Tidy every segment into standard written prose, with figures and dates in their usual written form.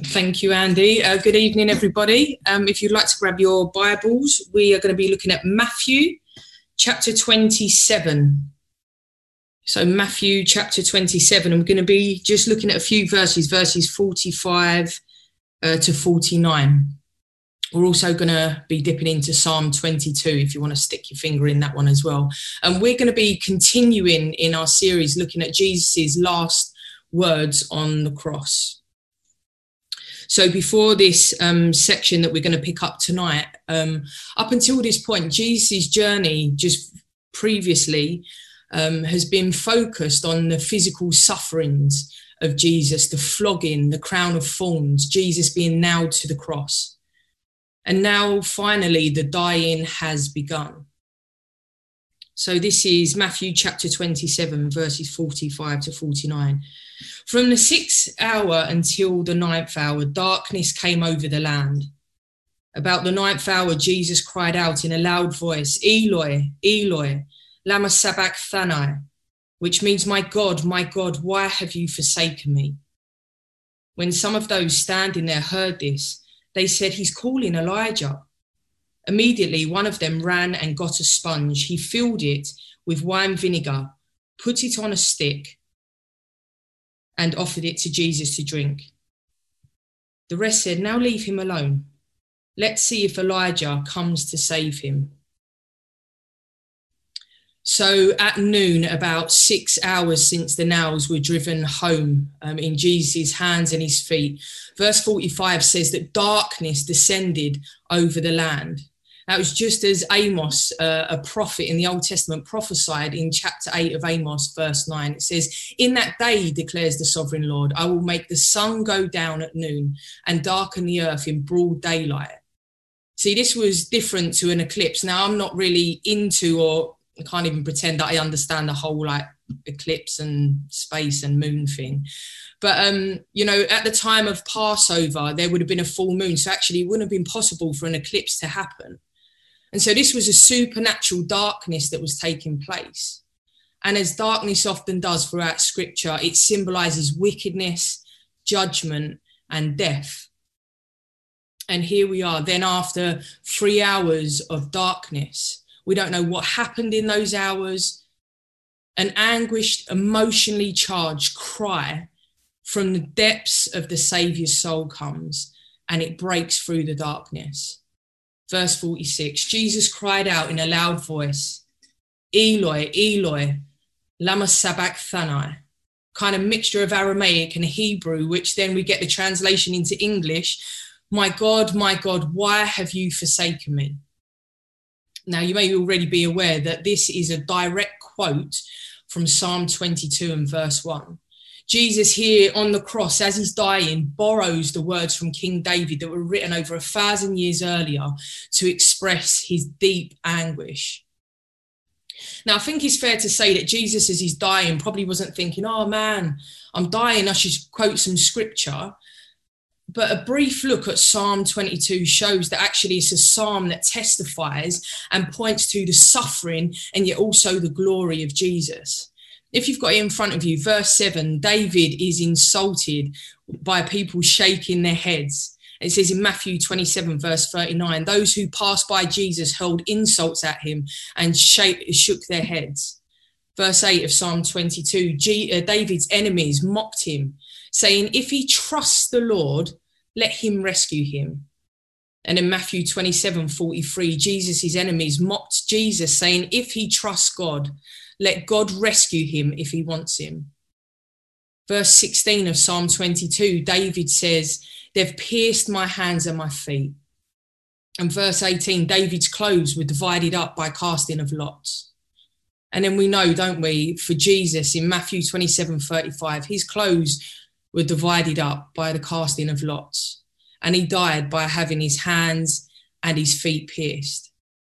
Thank you, Andy. Good evening, everybody. If you'd like to grab your Bibles, we are going to be looking at Matthew chapter 27. So Matthew chapter 27, I'm going to be just looking at a few verses 45 to 49. We're also going to be dipping into Psalm 22 if you want to stick your finger in that one as well. And we're going to be continuing in our series looking at Jesus's last words on the cross. So before this section that we're going to pick up tonight, up until this point, Jesus' journey just previously has been focused on the physical sufferings of Jesus, the flogging, the crown of thorns, Jesus being nailed to the cross. And now finally the dying has begun. So this is Matthew chapter 27, verses 45 to 49. From the 6th hour until the 9th hour, darkness came over the land. About the 9th hour, Jesus cried out in a loud voice, Eloi, Eloi, lama sabachthani, which means, my God, why have you forsaken me? When some of those standing there heard this, they said, he's calling Elijah. Immediately, one of them ran and got a sponge. He filled it with wine vinegar, put it on a stick, and offered it to Jesus to drink. The rest said, now leave him alone. Let's see if Elijah comes to save him. So at noon, about 6 hours since the nails were driven home in Jesus' hands and his feet, verse 45 says that darkness descended over the land. That was just as Amos, a prophet in the Old Testament, prophesied in chapter 8 of Amos, verse 9. It says, in that day, declares the sovereign Lord, I will make the sun go down at noon and darken the earth in broad daylight. See, this was different to an eclipse. Now, I'm not really into, or I can't even pretend that I understand the whole eclipse and space and moon thing. But, at the time of Passover, there would have been a full moon. So actually it wouldn't have been possible for an eclipse to happen. And so this was a supernatural darkness that was taking place. And as darkness often does throughout scripture, it symbolizes wickedness, judgment, and death. And here we are, then after 3 hours of darkness, we don't know what happened in those hours. An anguished, emotionally charged cry from the depths of the Saviour's soul comes, and it breaks through the darkness. Verse 46, Jesus cried out in a loud voice, Eloi, Eloi, lama sabachthani, kind of mixture of Aramaic and Hebrew, which then we get the translation into English, my God, why have you forsaken me? Now, you may already be aware that this is a direct quote from Psalm 22 and verse 1. Jesus here on the cross, as he's dying, borrows the words from King David that were written over 1,000 years earlier to express his deep anguish. Now, I think it's fair to say that Jesus, as he's dying, probably wasn't thinking, oh man, I'm dying, I should quote some scripture. But a brief look at Psalm 22 shows that actually it's a psalm that testifies and points to the suffering and yet also the glory of Jesus. If you've got it in front of you, verse 7, David is insulted by people shaking their heads. It says in Matthew 27, verse 39, those who passed by Jesus hurled insults at him and shook their heads. Verse 8 of Psalm 22, David's enemies mocked him, saying, if he trusts the Lord, let him rescue him. And in Matthew 27, 43, Jesus' enemies mocked Jesus, saying, if he trusts God, let God rescue him if he wants him. Verse 16 of Psalm 22, David says, they've pierced my hands and my feet. And verse 18, David's clothes were divided up by casting of lots. And then we know, don't we, for Jesus in Matthew 27, 35, his clothes were divided up by the casting of lots. And he died by having his hands and his feet pierced.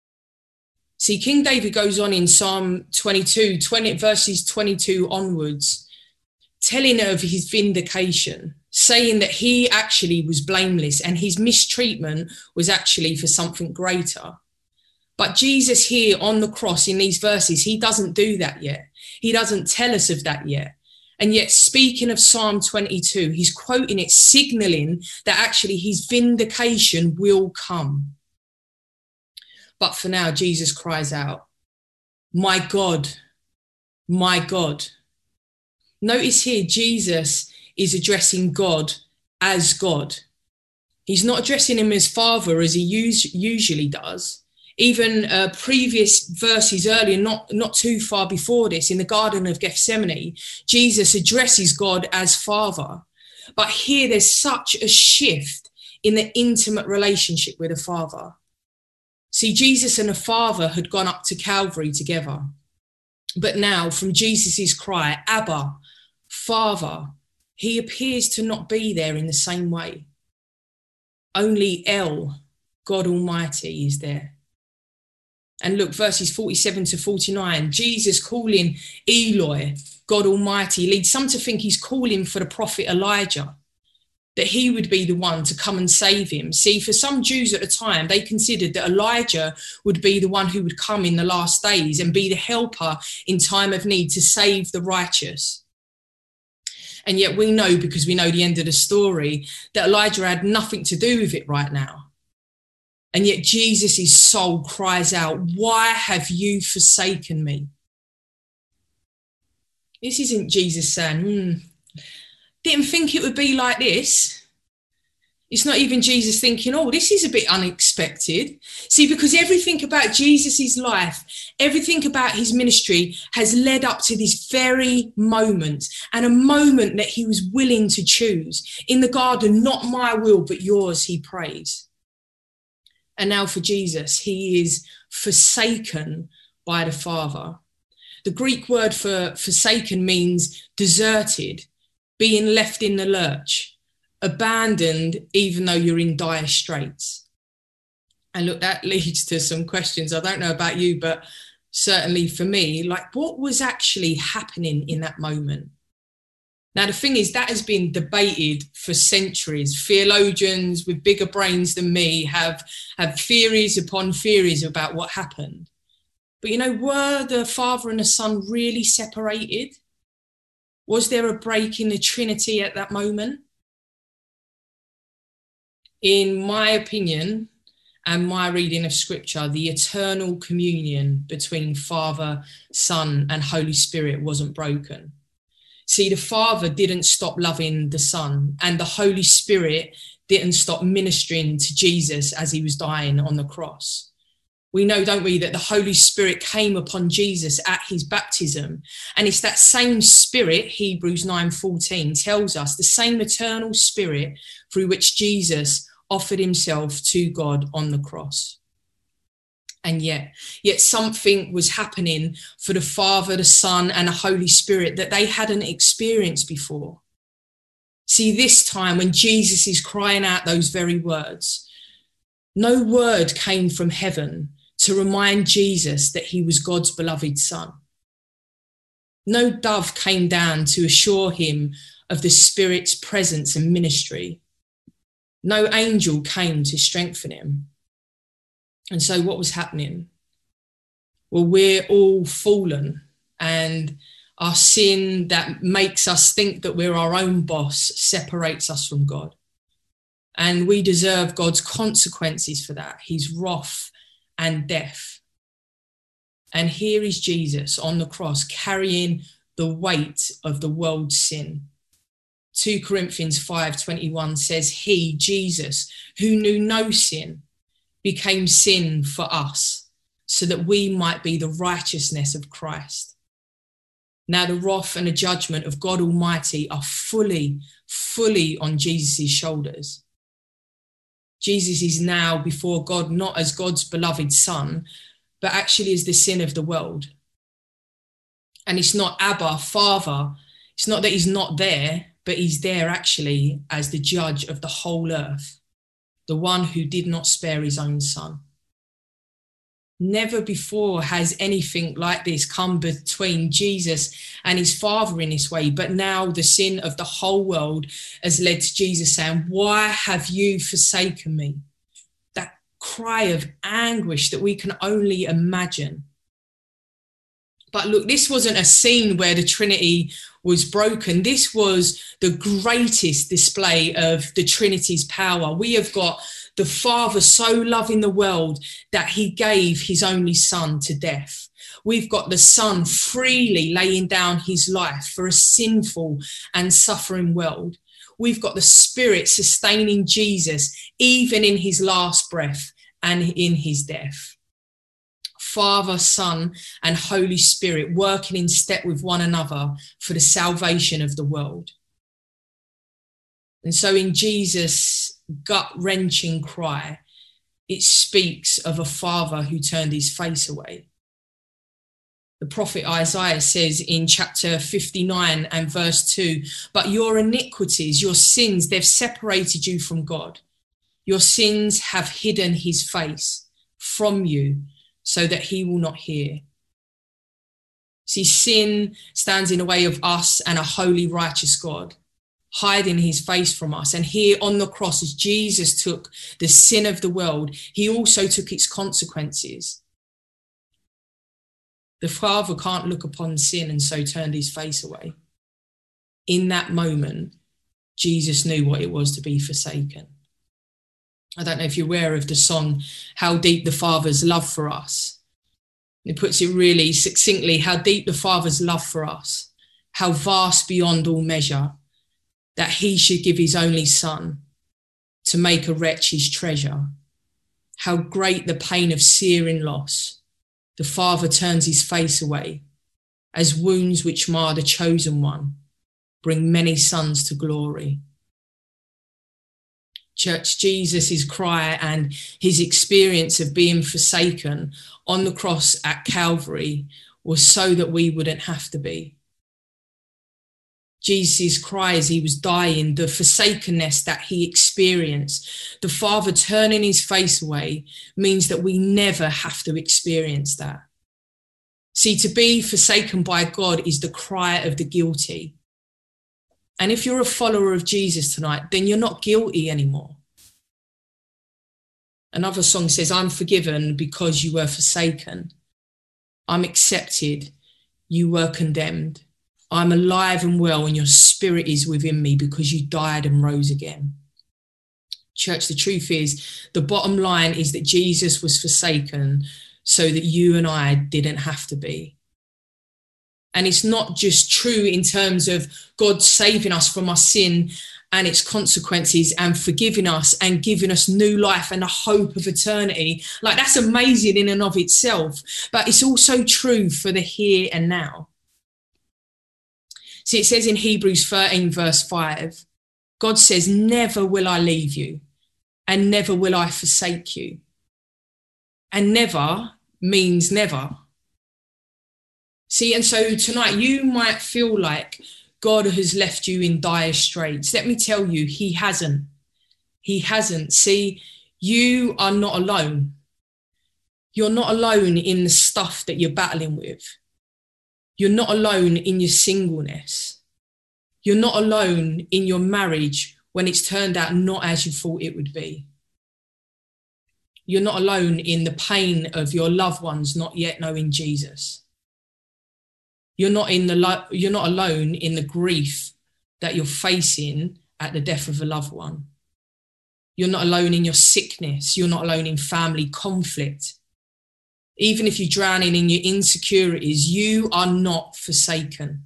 See, King David goes on in Psalm 22, verses 22 onwards, telling of his vindication, saying that he actually was blameless and his mistreatment was actually for something greater. But Jesus here on the cross in these verses, he doesn't do that yet. He doesn't tell us of that yet. And yet, speaking of Psalm 22, he's quoting it, signaling that actually his vindication will come. But for now, Jesus cries out, my God, my God. Notice here, Jesus is addressing God as God. He's not addressing him as Father as he usually does. Even previous verses earlier, not too far before this, in the Garden of Gethsemane, Jesus addresses God as Father. But here there's such a shift in the intimate relationship with the Father. See, Jesus and the Father had gone up to Calvary together. But now, from Jesus's cry, Abba, Father, he appears to not be there in the same way. Only El, God Almighty, is there. And look, verses 47 to 49, Jesus calling Eloi, God Almighty, leads some to think he's calling for the prophet Elijah, that he would be the one to come and save him. See, for some Jews at the time, they considered that Elijah would be the one who would come in the last days and be the helper in time of need to save the righteous. And yet we know, because we know the end of the story, that Elijah had nothing to do with it right now. And yet Jesus' soul cries out, why have you forsaken me? This isn't Jesus saying, didn't think it would be like this. It's not even Jesus thinking, oh, this is a bit unexpected. See, because everything about Jesus' life, everything about his ministry has led up to this very moment, and a moment that he was willing to choose. In the garden, not my will, but yours, he prays. And now for Jesus, he is forsaken by the Father. The Greek word for forsaken means deserted, being left in the lurch, abandoned, even though you're in dire straits. And look, that leads to some questions. I don't know about you, but certainly for me, like, what was actually happening in that moment? Now, the thing is, that has been debated for centuries. Theologians with bigger brains than me have theories upon theories about what happened. But, were the Father and the Son really separated? Was there a break in the Trinity at that moment? In my opinion and my reading of Scripture, the eternal communion between Father, Son, and Holy Spirit wasn't broken. See, the Father didn't stop loving the Son, and the Holy Spirit didn't stop ministering to Jesus as he was dying on the cross. We know, don't we, that the Holy Spirit came upon Jesus at his baptism. And it's that same Spirit, Hebrews 9:14 tells us, the same eternal Spirit through which Jesus offered himself to God on the cross. And yet something was happening for the Father, the Son, and the Holy Spirit that they hadn't experienced before. See, this time when Jesus is crying out those very words, no word came from heaven to remind Jesus that he was God's beloved Son. No dove came down to assure him of the Spirit's presence and ministry. No angel came to strengthen him. And so what was happening? Well, we're all fallen, and our sin that makes us think that we're our own boss separates us from God. And we deserve God's consequences for that, his wrath and death. And here is Jesus on the cross carrying the weight of the world's sin. 2 Corinthians 5:21 says, he, Jesus, who knew no sin, became sin for us, so that we might be the righteousness of Christ. Now the wrath and the judgment of God Almighty are fully on Jesus' shoulders. Jesus is now before God, not as God's beloved Son, but actually as the sin of the world. And it's not Abba, Father. It's not that he's not there, but he's there actually as the judge of the whole earth, the one who did not spare his own Son. Never before has anything like this come between Jesus and his Father in this way, but now the sin of the whole world has led to Jesus saying, why have you forsaken me? That cry of anguish that we can only imagine. But look, this wasn't a scene where the Trinity was broken. This was the greatest display of the Trinity's power. We have got the Father so loving the world that he gave his only Son to death. We've got the Son freely laying down his life for a sinful and suffering world. We've got the Spirit sustaining Jesus even in his last breath and in his death. Father, Son, and Holy Spirit working in step with one another for the salvation of the world. And so in Jesus' gut-wrenching cry, it speaks of a Father who turned his face away. The prophet Isaiah says in chapter 59 and verse 2, "But your iniquities, your sins, they've separated you from God. Your sins have hidden his face from you, so that he will not hear." See, sin stands in the way of us and a holy, righteous God, hiding his face from us. And here on the cross, as Jesus took the sin of the world, he also took its consequences. The Father can't look upon sin and so turned his face away. In that moment, Jesus knew what it was to be forsaken. I don't know if you're aware of the song, How Deep the Father's Love for Us. It puts it really succinctly, how deep the Father's love for us, how vast beyond all measure, that he should give his only Son to make a wretch his treasure. How great the pain of searing loss. The Father turns his face away, as wounds which mar the chosen one bring many sons to glory. Church, Jesus' cry and his experience of being forsaken on the cross at Calvary was so that we wouldn't have to be. Jesus' cry as he was dying, the forsakenness that he experienced, the Father turning his face away, means that we never have to experience that. See, to be forsaken by God is the cry of the guilty. And if you're a follower of Jesus tonight, then you're not guilty anymore. Another song says, "I'm forgiven because you were forsaken. I'm accepted, you were condemned. I'm alive and well and your spirit is within me because you died and rose again." Church, the truth is, the bottom line is that Jesus was forsaken so that you and I didn't have to be. And it's not just true in terms of God saving us from our sin and its consequences and forgiving us and giving us new life and a hope of eternity. Like, that's amazing in and of itself, but it's also true for the here and now. See, it says in Hebrews 13 verse 5, God says, "Never will I leave you and never will I forsake you." And never means never. See, and so tonight you might feel like God has left you in dire straits. Let me tell you, he hasn't. He hasn't. See, you are not alone. You're not alone in the stuff that you're battling with. You're not alone in your singleness. You're not alone in your marriage when it's turned out not as you thought it would be. You're not alone in the pain of your loved ones not yet knowing Jesus. You're not alone in the grief that you're facing at the death of a loved one. You're not alone in your sickness. You're not alone in family conflict. Even if you're drowning in your insecurities, you are not forsaken.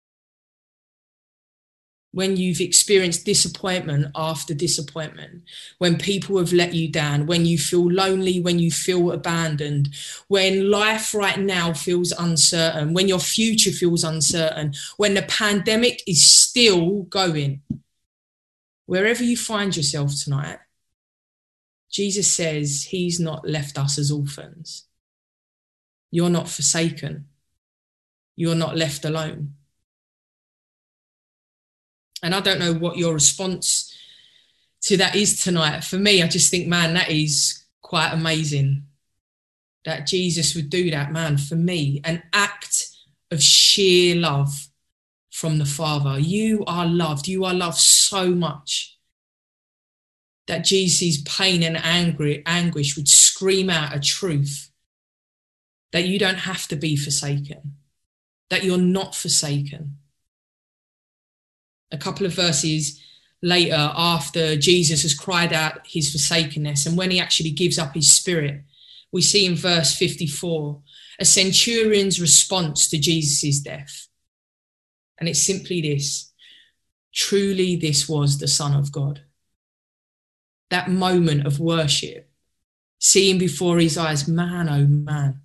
When you've experienced disappointment after disappointment, when people have let you down, when you feel lonely, when you feel abandoned, when life right now feels uncertain, when your future feels uncertain, when the pandemic is still going, wherever you find yourself tonight, Jesus says he's not left us as orphans. You're not forsaken. You're not left alone. And I don't know what your response to that is tonight. For me, I just think, man, that is quite amazing that Jesus would do that, man. For me, an act of sheer love from the Father. You are loved. You are loved so much that Jesus' pain and anguish would scream out a truth that you don't have to be forsaken. that you're not forsaken. A couple of verses later, after Jesus has cried out his forsakenness, and when he actually gives up his spirit, we see in verse 54 a centurion's response to Jesus' death. And it's simply this: truly this was the Son of God. That moment of worship, seeing before his eyes, man, oh man,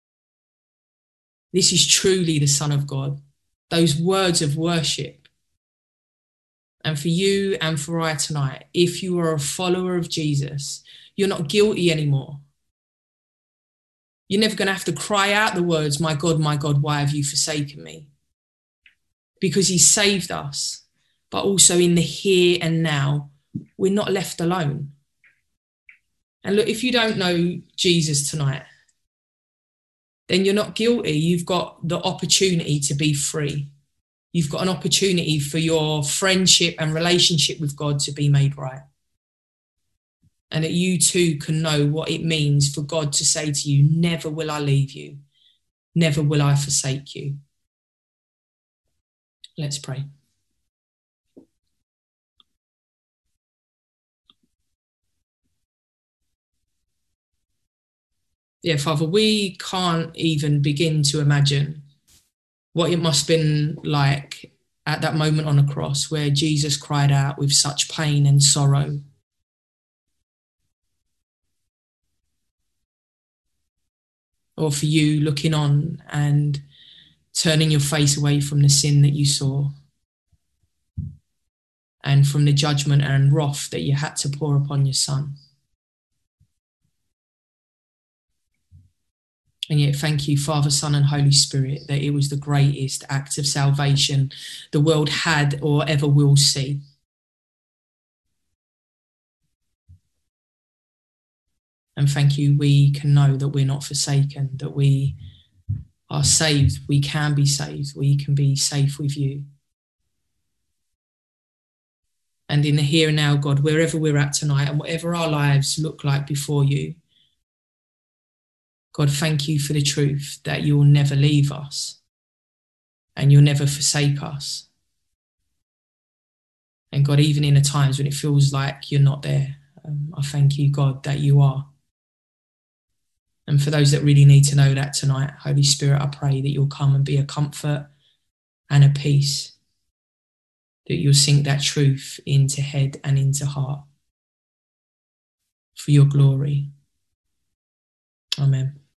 this is truly the Son of God. Those words of worship. And for you and for I tonight, if you are a follower of Jesus, you're not guilty anymore. You're never going to have to cry out the words, my God, why have you forsaken me? Because he saved us, but also in the here and now, we're not left alone. And look, if you don't know Jesus tonight, then you're not guilty. You've got the opportunity to be free. You've got an opportunity for your friendship and relationship with God to be made right. And that you too can know what it means for God to say to you, never will I leave you. Never will I forsake you. Let's pray. Yeah, Father, we can't even begin to imagine what it must have been like at that moment on the cross where Jesus cried out with such pain and sorrow. Or for you looking on and turning your face away from the sin that you saw and from the judgment and wrath that you had to pour upon your Son. And yet, thank you, Father, Son, and Holy Spirit, that it was the greatest act of salvation the world had or ever will see. And thank you, we can know that we're not forsaken, that we are saved, we can be saved, we can be safe with you. And in the here and now, God, wherever we're at tonight and whatever our lives look like before you, God, thank you for the truth that you'll never leave us and you'll never forsake us. And God, even in the times when it feels like you're not there, I thank you, God, that you are. And for those that really need to know that tonight, Holy Spirit, I pray that you'll come and be a comfort and a peace, that you'll sink that truth into head and into heart for your glory. Amen.